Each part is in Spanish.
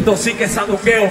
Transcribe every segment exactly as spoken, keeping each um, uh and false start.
Esto sí que es saduqueo.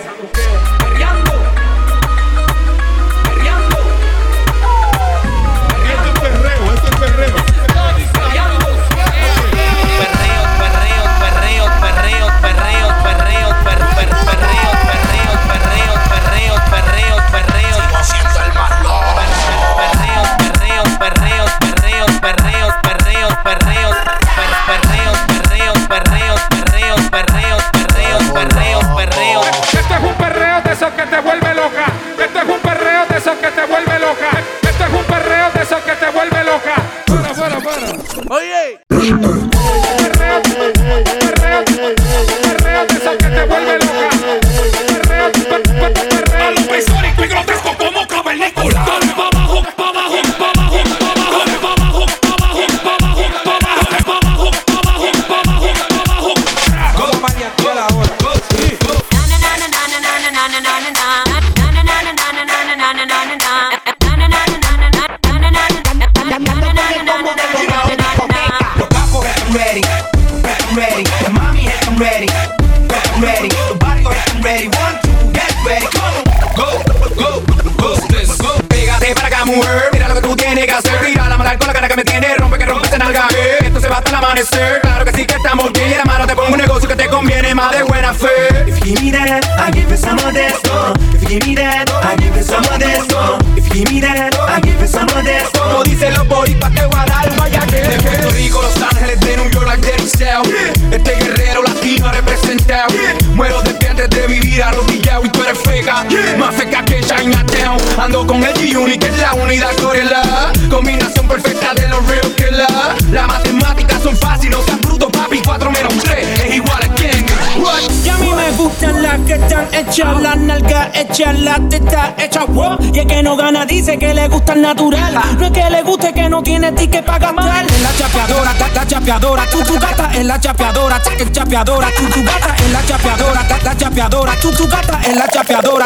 Claro que sí que estamos bien y hermano te pongo un negocio que te conviene más de buena fe. If you give me that, I give you some of this. If you give me that, I give you some of this. If you give me that, I give you some of this. Como dicen los boricuas te voy a dar vaya que de Puerto Rico, Los Ángeles, de New York, like Daddy South. Este guerrero latino representado. Muero de pie antes de vivir arrodillado y tú eres feca, más feca que Chinatown. Ando con el G-Unit que es la unidad Corella. Combinación perfecta de los real killer. La matemática son fáciles, no seas bruto papi. Cuatro menos tres es igual a quién. Y a mí me gustan las que están hechas, las nalgas hechas, las tetas hechas, wow. Y el que no gana dice que le gusta el natural. No es que le guste que no tiene ticket para gastar. En la chapeadora, ta, la chapeadora, tu tu gata en la chapeadora, ta, el chapeadora, tu tu gata en la chapeadora, ta, la chapeadora, tu tu gata en la chapeadora.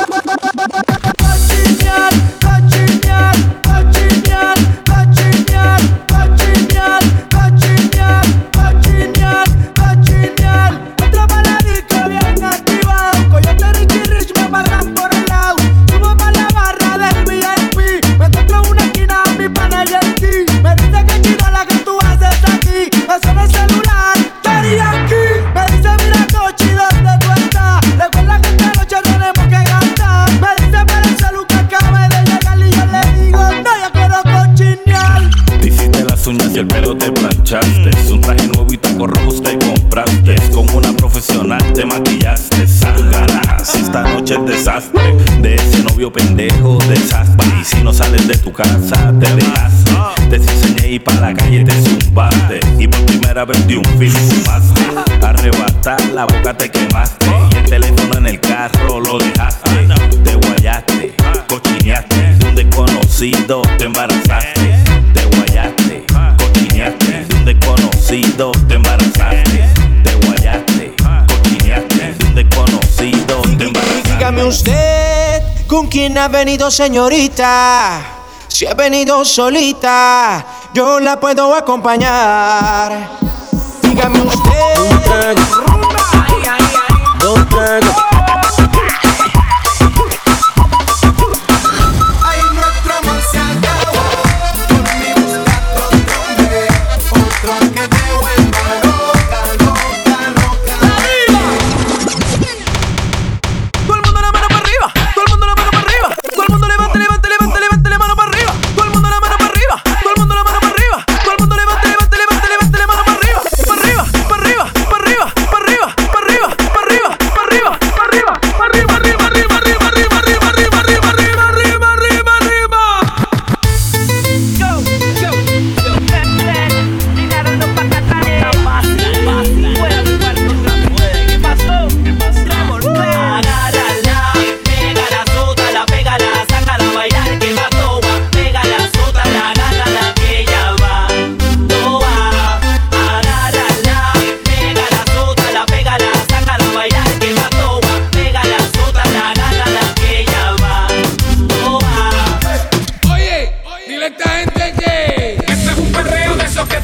Cochinear, cochinear, cochinear, cochinear, cochinear, cochinear, cochinear, cochinear. Entro pa' la disco bien activado, Coyote, Richie Rich me pagan por el lado. Subo pa' la barra del V I P, me encuentro en una esquina a mi pana y el T. Me dice que chino la que tú haces aquí, me suena el celular, Daddy Yankee. Me dice mira Cochi, ¿dónde tú estás? Recuerda que esta noche tenemos que gastar. Me dice para el salud que acabe de llegar y yo le digo no, yo quiero cochinear. Te hiciste las uñas y el pelo te planchaste. Es un traje nuevo y tacos rojos te compraste. Con una profesional te maquillaste. Sangarás, esta noche es desastre. De ese novio pendejo desastre. Y si no sales de tu casa te dejaste. Te enseñé y pa' la calle te zumbaste. Y por primera vez de un film fumaste. Arrebatar la boca te quemaste. Y el teléfono en el carro lo dejaste. Te guayaste, cochineaste. De un desconocido te embarazaste. Te guayaste, cochineaste. De un desconocido te embarazaste. Te guayaste, cochineaste. De un desconocido te embarazaste. Dígame usted, ¿con quién ha venido, señorita? Si ha venido solita, yo la puedo acompañar. Dígame usted. Un trago, dos tragos.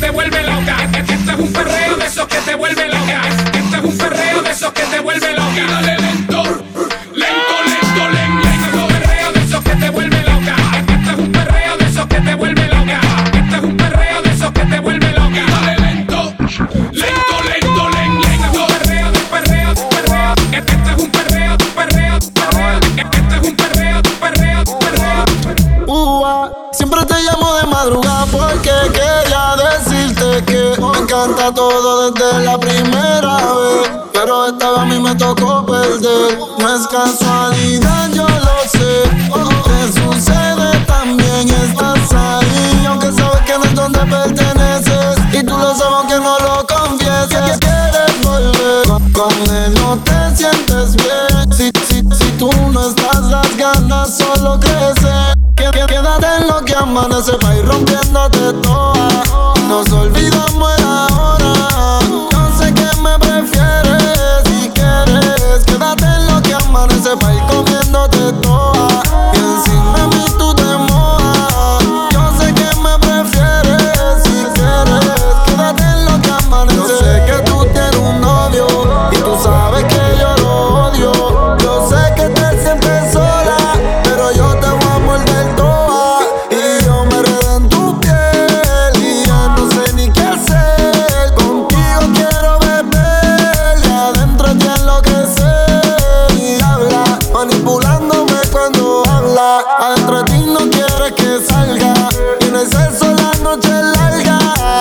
Esto es un perreo de esos que te vuelve loca. de madrugada porque quería decirte que me encanta todo desde la primera vez, pero esta vez a mí me tocó perder. No es casualidad, yo lo sé, te sucede también, estás ahí, aunque sabes que no es donde perteneces, y tú lo sabes aunque no lo confieses. Quieres volver, con, con él no te sientes bien, si, si, si tú no estás las ganas solo crecen. Quédate en lo que amanece pa' ir rompiéndote toda. Nos olvidamos el ahora. Yo sé que me prefieres si quieres. Quédate en lo que amanece pa' ir comiéndote toda. Y encima de mí tú te mojas. Yo sé que me prefieres si quieres. Quédate en lo que amanece. Yo sé que tú tienes un novio y tú sabes que yo lo odio. Yo sé que te sientes sola, pero yo te voy a morder toda. Y yo me enredo en tu piel y ya no sé ni qué hacer. Contigo quiero beber y adentro te enloquecer. Y habla, manipulándome cuando habla. Adentro de ti no quieres que salga. Y en el sexo la noche es larga.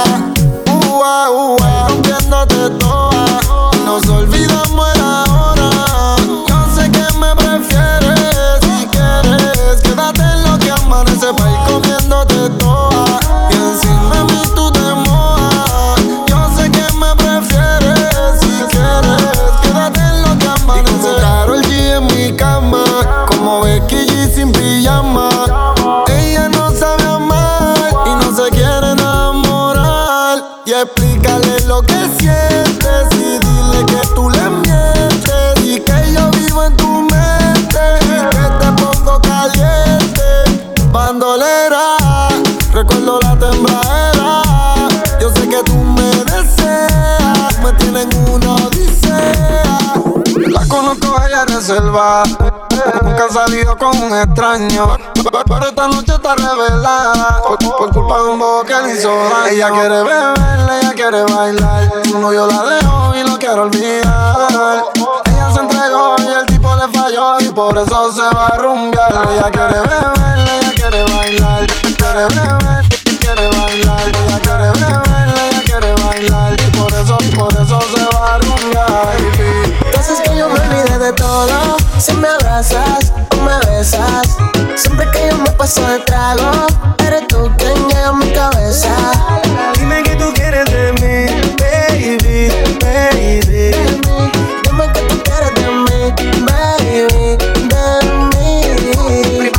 Ua, ua, rompiéndote toda. Nos olvidamos el ahora. Yo sé que me prefieres si quieres. Quédate en lo que amanece pa' ir comiéndote toda. Y encima de mí tú te mojas. Yo sé que me prefieres si quieres. Quédate en lo que amanece. Y como Karol G en mi cama, como Becky G sin pijama. Ella no sabe amar y no se quiere enamorar. Y explícale lo que sientes y dile que tú le mientes y que yo vivo en tu mente y que te pongo caliente. Bandolera, recuerdo la tembladera. Yo sé que tú me deseas, me tienen una odisea. La conozco, ella es reservada, nunca ha salido con un extraño, pero esta noche está revelada por, por culpa de un bobo que le hizo daño. Ella quiere beber, ella quiere bailar, su novio la dejó y lo quiere olvidar. Ella se entregó y el tipo le falló y por eso se va a rumbear. Ella quiere beber, ella quiere bailar, quiere beber, quiere bailar. Ella quiere beber, ella quiere bailar y por eso, por eso se va a rumbear. Entonces que yo me olvidé de todo. Si me abrazas o me besas, siempre que yo me paso de trago, eres tú quien llega a mi cabeza. Dime que tú quieres de mí, baby, baby. Dime que tú quieres de mí, baby, de mí.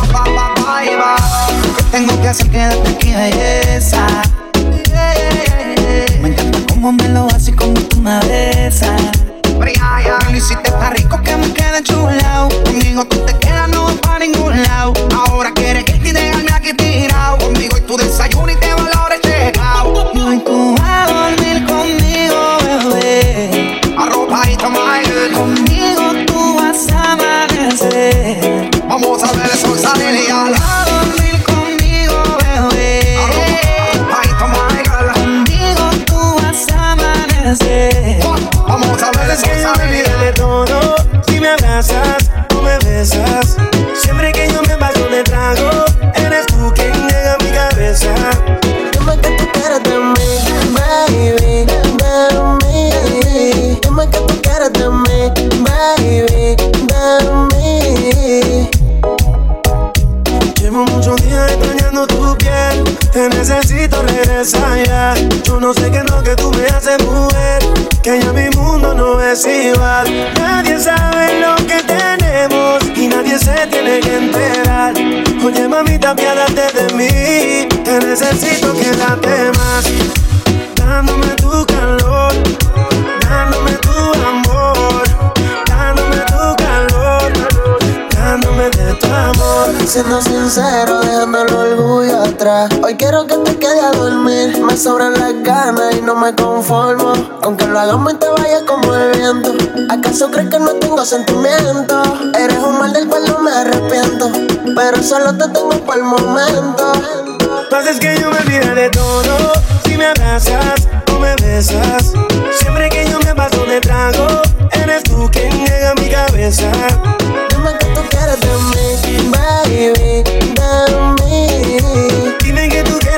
Tengo que hacer quedarte aquí, belleza. Me encanta cómo me lo haces y cómo tú me besas. Me lo hiciste tan rico que me quedé chulao. Conmigo tú te quedas, no vas pa' ningún lado. Ahora quieres irte y dejarme aquí tirado. Conmigo y tu desayuno y te va la hora checao. Y hoy tú vas a dormir conmigo, bebé. Arropadito, my girl. Conmigo tú vas a amanecer. Vamos a ver el sol salir y a la dormir conmigo, bebé. Arropadito, my girl. Conmigo tú vas a amanecer. Vamos a ver el sol salir de todo. Si me abrazas o me besas, siempre que yo me paso de trago, eres tú quien llega a mi cabeza. Dime que tú quieres de mí, baby, de mí. Dime que tú quieres de mí, baby, de mí. Llevo muchos días extrañando tu piel, te necesito regresar ya. Yo no sé qué es lo que tú me haces, mujer, que ya mi mundo no es igual. Nadie sabe lo que tenemos y nadie se tiene que enterar. Oye, mamita, apiádate de mí, te necesito, quédate más. Dándome tu calor, dándome tu amor, dándome tu calor, dándome de tu amor. Siendo sincero, dejando el orgullo atrás. Hoy quiero que te quedes a dormir. Me sobran las ganas y no me conformo con que lo hagamos y te vayas como el viento. ¿Acaso crees que no tengo sentimientos? Eres un mal del cual no me arrepiento, pero solo te tengo por el momento. Pasa es que yo me olvidé de todo. Si me abrazas o me besas, siempre que yo me paso de trago, eres tú quien llega a mi cabeza. Dime que tú quieres de mí, baby, de mí. Dime que tú quieres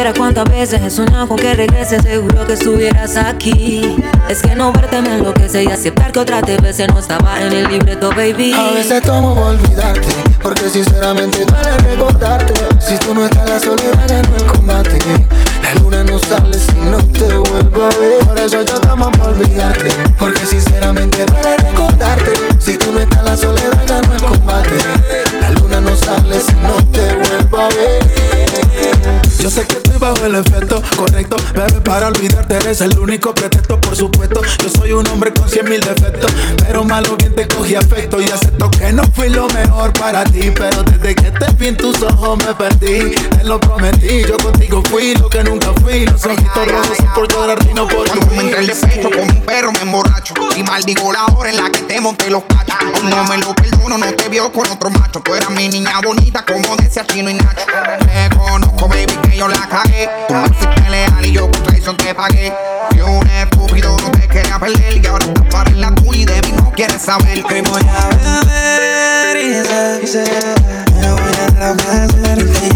supiera cuántas veces he soñado con que regreses, seguro que estuvieras aquí. Es que no verte me enloquece y aceptar que otra te bese no estaba en el libreto, baby. A veces tomo por olvidarte, porque sinceramente duele recordarte. Si tú no estás, la soledad ganó el combate. La luna no sale si no te vuelvo a ver. Por eso yo tomo por olvidarte, porque sinceramente duele recordarte. Si tú no estás, la soledad ganó el combate. La luna no sale si no te vuelvo a ver. Yo sé que estoy bajo el efecto correcto, bebé, para olvidarte eres el único pretexto, por supuesto. Yo soy un hombre con cien mil defectos, pero malo bien te cogí afecto. Y acepto que no fui lo mejor para ti, pero desde que te vi en tus ojos me perdí. Te lo prometí, yo contigo fui lo que nunca fui. Los ojitos rojos son por llorar y no por cuando me entré el despecho como un perro me emborracho y maldigo la hora en la que te monté los cachos. No me lo perdono, no te vio con otro macho. Tú eras mi niña bonita como decía Chino y Nacho. Te conozco, baby, que yo la cagué. Tú me fuiste leal y yo con traición te pagué. Yo un estúpido no te quería perder y ahora estás para en la tuya y de mí no quieres saber. Que voy a beber y sé, me voy a trabajar y te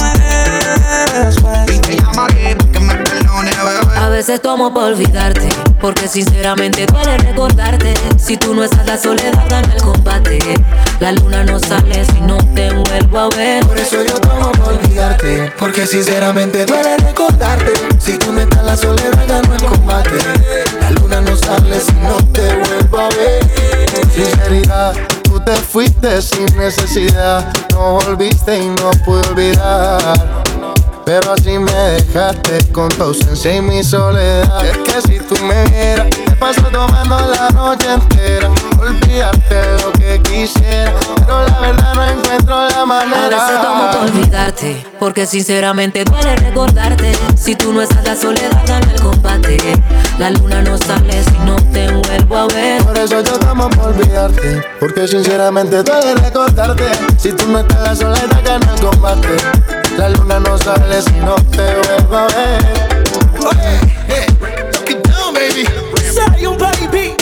llamaré después. Y te llamaré porque me perdone, bebé. A veces tomo por olvidarte, porque sinceramente duele recordarte. Si tú no estás, la soledad gana el combate. La luna no sale si no te vuelvo a ver. Por eso yo tomo por olvidarte, porque sinceramente duele recordarte. Si tú no estás, la soledad ganó el combate. La luna no sale si no te vuelvo a ver. Sinceridad, tú te fuiste sin necesidad. No volviste y no pude olvidar. Pero así me dejaste con tu ausencia y mi soledad. Es que si tú me vieras, te paso tomando la noche entera. Olvidarte lo que quisiera, pero la verdad no encuentro la manera. A veces tomo por olvidarte, porque sinceramente duele recordarte. Si tú no estás, la soledad gana el combate. La luna no sale si no te vuelvo a ver. Por eso yo tomo por olvidarte, porque sinceramente duele recordarte. Si tú no estás, la soledad gana el combate. La luna no sale si no te vuelvo a ver. Hey, hey, look it down, baby. Zion, baby.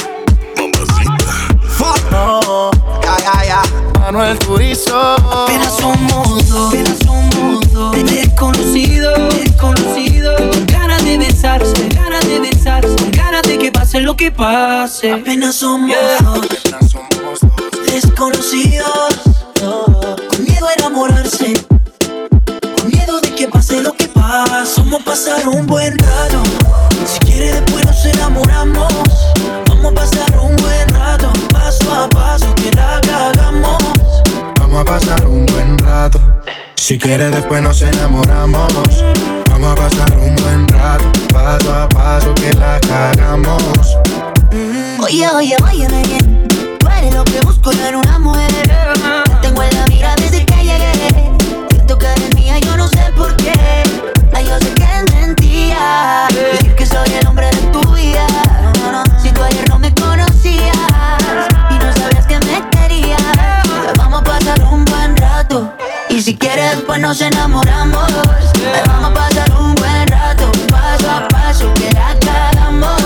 Fuck no. Ya, ya, ya. Manuel Turizo. Apenas somos dos, apenas somos dos. Desconocido, desconocido. Ganas de besarse, ganas de besarse. Ganas de que pase lo que pase. Apenas somos yeah. dos, apenas somos dos. Desconocidos, oh. Con miedo a enamorarse. Miedo de que pase lo que pasa. Vamos a pasar un buen rato. Si quiere después nos enamoramos. Vamos a pasar un buen rato. Paso a paso que la cagamos. Vamos a pasar un buen rato. Si quiere después nos enamoramos. Vamos a pasar un buen rato. Paso a paso que la cagamos. mm. Oye, oye, óyeme bien. Tú eres lo que busco en una mujer. Te tengo en la mira desde que llegué. Siento que eres mía, yo no sé por qué. Ay, yo sé que es mentira decir que soy el hombre de tu vida. Si tú ayer no me conocías y no sabías que me querías, vamos a pasar un buen rato. Y si quieres después nos enamoramos. Vamos a pasar un buen rato. Paso a paso que la cagamos.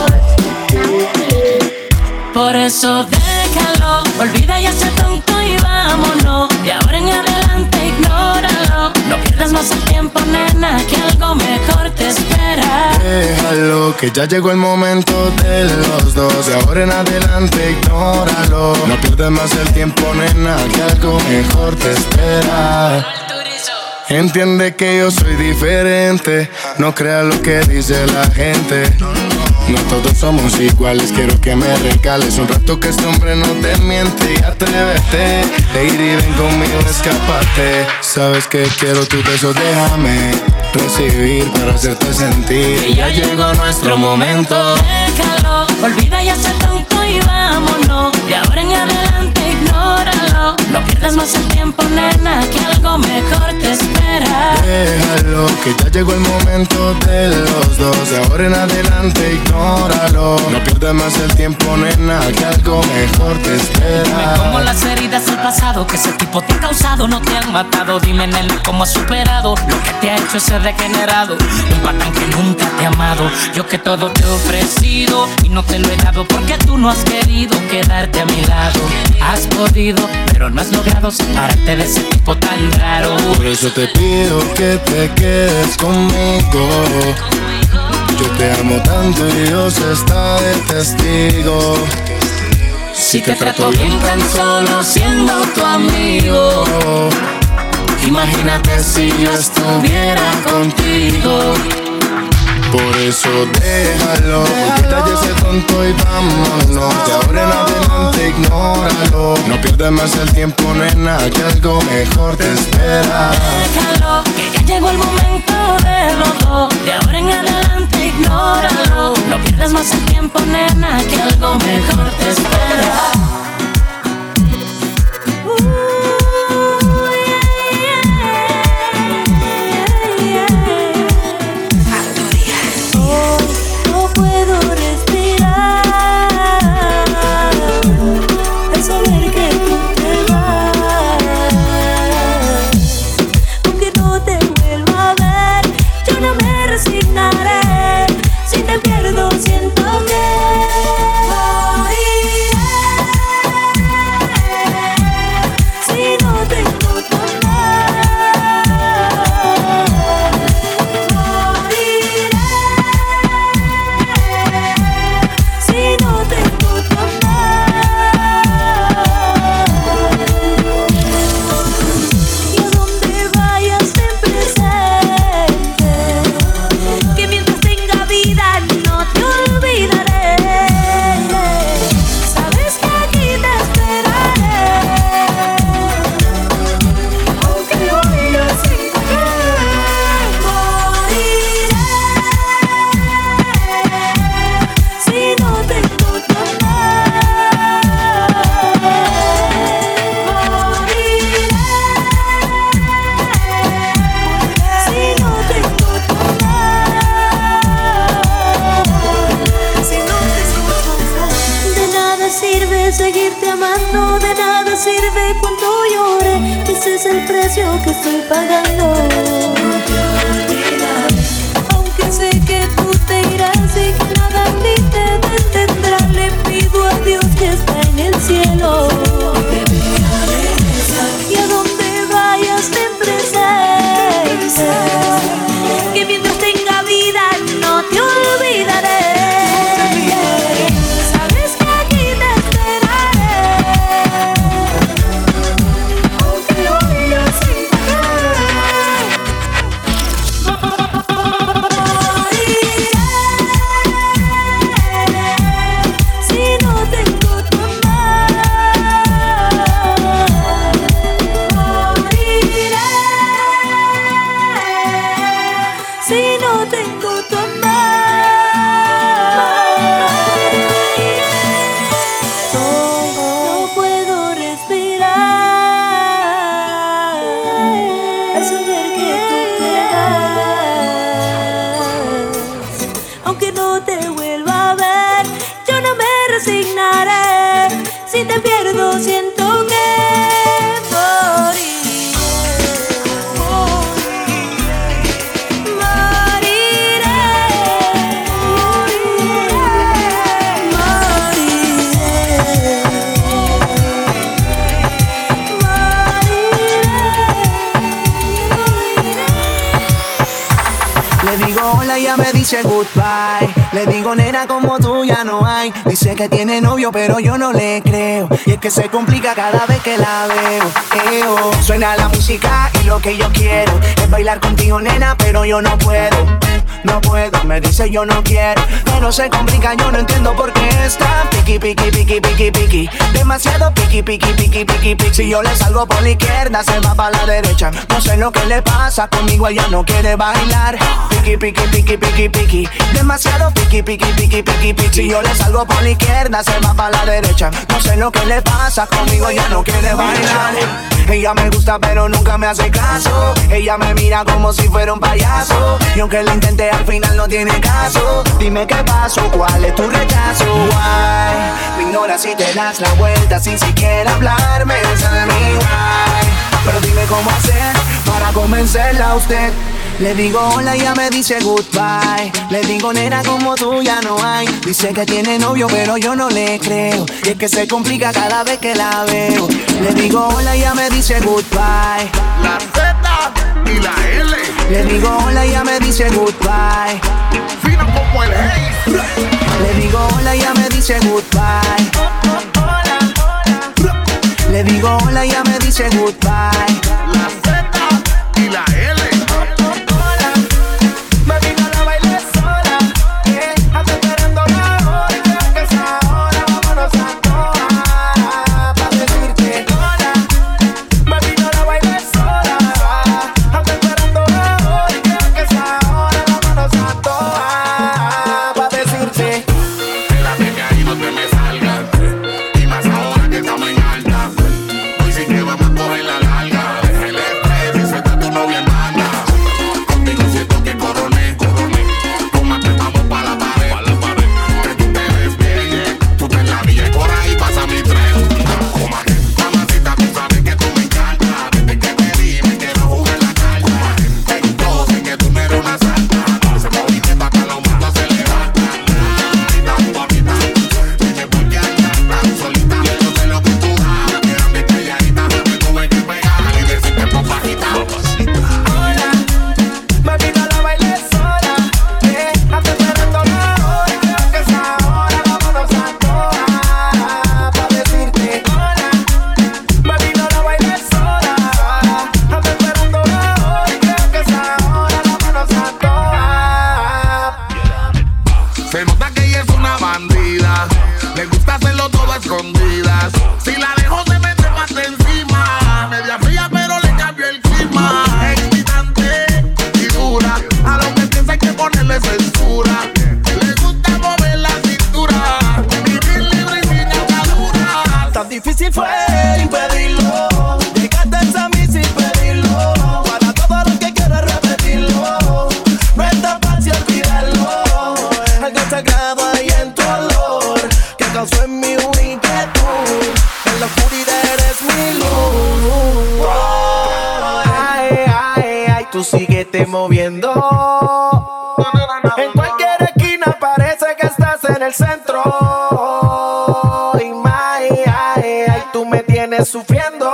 Por eso déjalo, olvida ya ese tonto y vámonos. De ahora en adelante ignóralo. No pierdas más el tiempo, nena, que algo mejor te espera. Déjalo, que ya llegó el momento de los dos. De ahora en adelante ignóralo. No pierdas más el tiempo, nena, que algo mejor te espera. Entiende que yo soy diferente. No creas lo que dice la gente. No todos somos iguales, quiero que me regales un rato que este hombre no te miente. Y atrévete, lady, ven conmigo, escápate. Sabes que quiero tu beso, déjame recibir para hacerte sentir. Y ya llegó nuestro momento. Déjalo, olvida ya ese tonto y vámonos. De ahora en adelante ignóralo. No pierdas más el tiempo, nena, que algo mejor te espera. Déjalo, que ya llegó el momento de los dos. De ahora en adelante ignóralo. No pierdas más el tiempo, nena, que algo mejor te espera. Dime cómo las heridas del pasado que ese tipo te ha causado no te han matado. Dime, nena, cómo has superado lo que te ha hecho ese degenerado. Un patán que nunca te ha amado. Yo que todo te he ofrecido y no te lo he dado porque tú no has querido quedarte a mi lado. Has podido, pero no has logrado lado, separarte de ese tipo tan raro. Por eso te pido que te quedes conmigo. Yo te amo tanto y Dios está de testigo. Si te trato bien tan solo siendo tu amigo, imagínate si yo estuviera contigo. Por eso déjalo, quítate ese tonto y vámonos. De ahora en adelante ignóralo. No pierdas más el tiempo, nena, que algo mejor te espera. Déjalo, que ya llegó el momento de los dos. De ahora en adelante ignóralo. No pierdas más el tiempo, nena, que algo mejor te espera. Seguirte amando, de nada sirve cuando llore. Ese es el precio que estoy pagando. No te olvidaré, aunque sé que tú te irás y que nada ni te detendrá. Le pido a Dios que está en el cielo. Y a donde vayas ten presente que mientras tenga vida no te olvidaré. Si te pierdo siento que moriré, moriré, moriré, moriré. Le digo hola y ella me dice goodbye. Le digo nena como tú ya no hay. Dice que tiene novio pero yo no le creo. Y es que se complica cada vez que la veo. Eo. Suena la música y lo que yo quiero es bailar contigo nena pero yo no puedo. No puedo, me dice yo no quiero. Pero se complica, yo no entiendo por qué está piqui, piqui, piqui, piqui, piqui. Demasiado piqui, piqui, piqui, piqui, piqui. Si yo le salgo por la izquierda se va para la derecha. No sé lo que le pasa, conmigo ella no quiere bailar. Piqui, piqui, piqui, piqui, piqui. Demasiado piqui, piqui, piqui, piqui, piqui. Si yo le salgo por la izquierda se va para la derecha. No sé lo que le pasa, conmigo ella no quiere bailar. Ella me gusta pero nunca me hace caso. Ella me mira como si fuera un payaso. Y aunque lo intenté al final no tiene caso. Dime qué pasó, cuál es tu rechazo. Why? Me ignoras y te das la vuelta sin siquiera hablarme. Esa es mi why. Pero dime cómo hacer para convencerla a usted Le digo hola y ella me dice goodbye. Le digo nena como tú ya no hay. Dice que tiene novio pero yo no le creo. Y es que se complica cada vez que la veo. Le digo hola y ella me dice goodbye. La Z y la L. Le digo hola y ella me dice goodbye. Fino como el Hey. Le digo hola y ella me dice goodbye. Hola, hola. Le digo hola y ella me dice goodbye. La Z y la L. Moviendo en cualquier esquina parece que estás en el centro y my, ay, ay, tú me tienes sufriendo.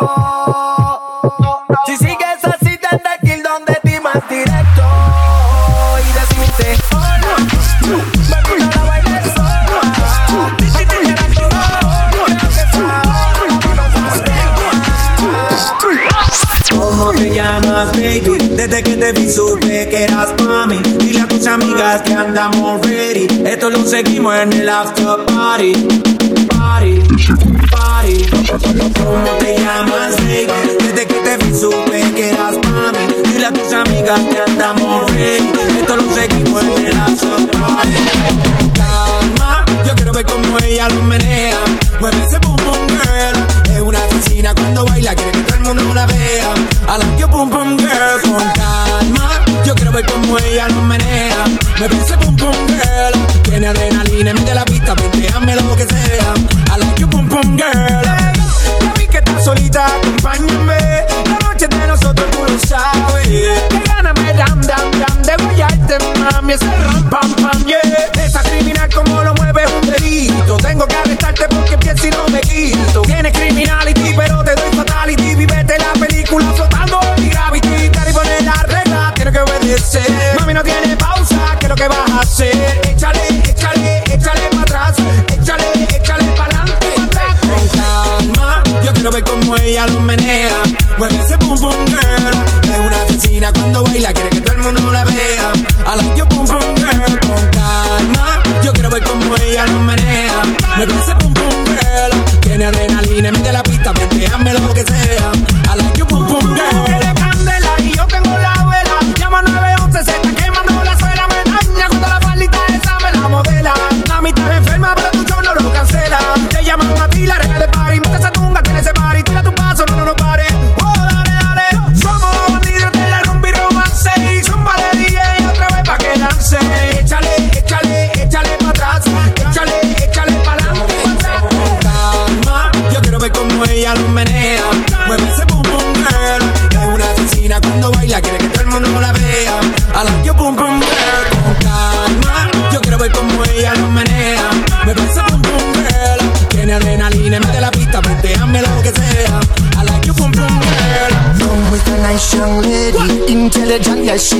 Si sigues así tendré que ir donde ti más directo y decirte hola, baby, no la bailes sola. Si te quieres ¿cómo te llamas, baby? Desde que te vi supe que eras pa' mí. Dile a tus amigas que andamos ready. Esto lo seguimos en el after party. Party, party. ¿Cómo te llamas, baby? Desde que te vi supe que eras pa' mí. Dile a tus amigas que andamos ready. Esto lo seguimos en el after party. Calma, yo quiero ver cómo ella lo menea. Mueve ese boom boom girl. Es una asesina cuando baila, quiere que todo el mundo la vea. I like your boom boom girl. Con calma, yo quiero ver cómo ella lo menea. Mueve ese boom boom girl. Tiene adrenalina, mete la pista, penteame lo que sea. I like your boom boom girl. Ya vi que estás solita, acompáñame. La noche de nosotros tú lo sabes. Que gana me dam dam dam de guayarte, mami. Ese ram pam pam, yeah. Esa criminal como lo mueve es un delito. Tengo que arrestarte porque pienso y no me quito. Tienes criminality pero te doy fatality. Vivete la película flotando en mi gravity. Cari pone la regla, tiene que obedecer. Mami no tiene pausa, ¿qué es lo que vas a hacer? Échale, échale, échale para atrás. Échale, échale para adelante. Con calma, yo quiero ver cómo ella lo menea. Mueve ese boom boom girl. Es una asesina cuando baila, quiere que todo el mundo la vea. I like your boom boom girl.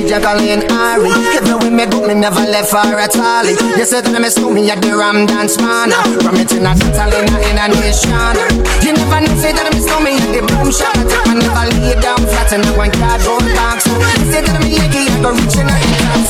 Jacqueline Ari. Even when me go, me never left for a tally. You said to me, so me at the Ram Dance Man. From it in a Catalina in a nation. You never know, say that me so me at the boom shop. I never lay down flat in a one cardboard box. You said to me, Yankee, I go reaching out the top.